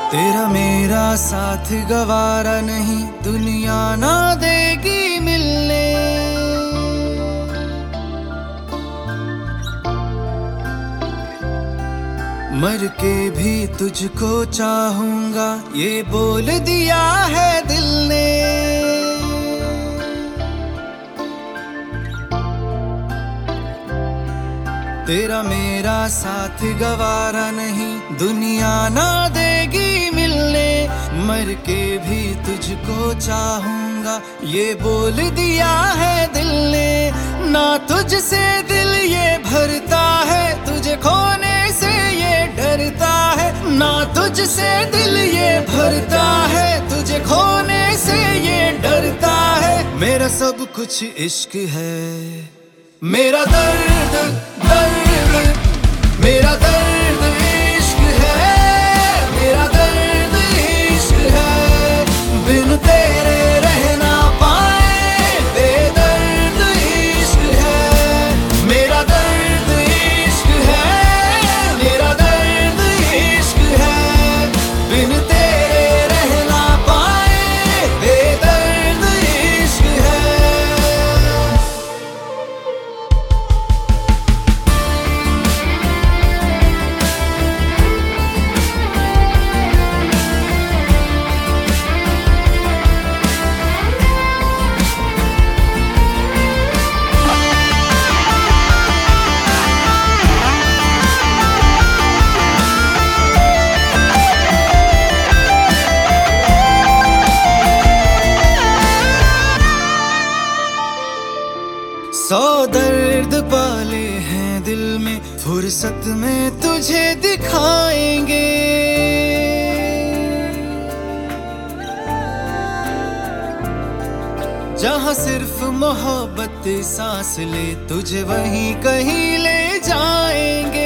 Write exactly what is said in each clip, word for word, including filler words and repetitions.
तेरा मेरा साथ गवारा नहीं, दुनिया ना देगी मिलने। मर के भी तुझको चाहूंगा, ये बोल दिया है दिल ने। तेरा मेरा साथ गवारा नहीं, दुनिया ना देगी मिलने। मर के भी तुझको चाहूंगा, ये बोल दिया है दिल ने। ना तुझसे दिल ये भरता है, तुझे खोने से ये डरता है। ना तुझसे दिल ये भरता है, तुझे खोने से ये डरता है। मेरा सब कुछ इश्क है, मेरा दर्द दर्द, मेरा दर्द इश्क है, मेरा दर्द इश्क है। बिन तेरे रह ना पाए, बेदर्द इश्क है। मेरा दर्द इश्क है, मेरा दर्द इश्क है। बिन तेरे रह ना पाए, बेदर्द इश्क है। सौ दर्द पाले हैं दिल में, फुर्सत में तुझे दिखाएंगे। जहाँ सिर्फ मोहब्बत सांस ले, तुझे वहीं कहीं ले जाएंगे।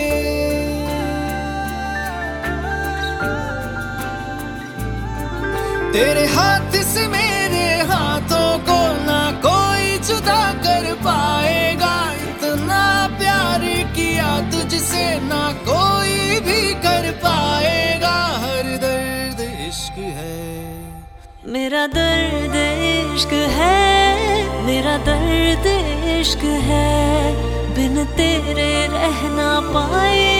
तेरे हाथ से मेरे हाथों को ना कोई जुदा कर पाएगा। इतना प्यार किया तुझसे ना कोई भी कर पाएगा। हर दर्द इश्क है, मेरा दर्द इश्क है, मेरा दर्द इश्क है। बिन तेरे रह ना पाए,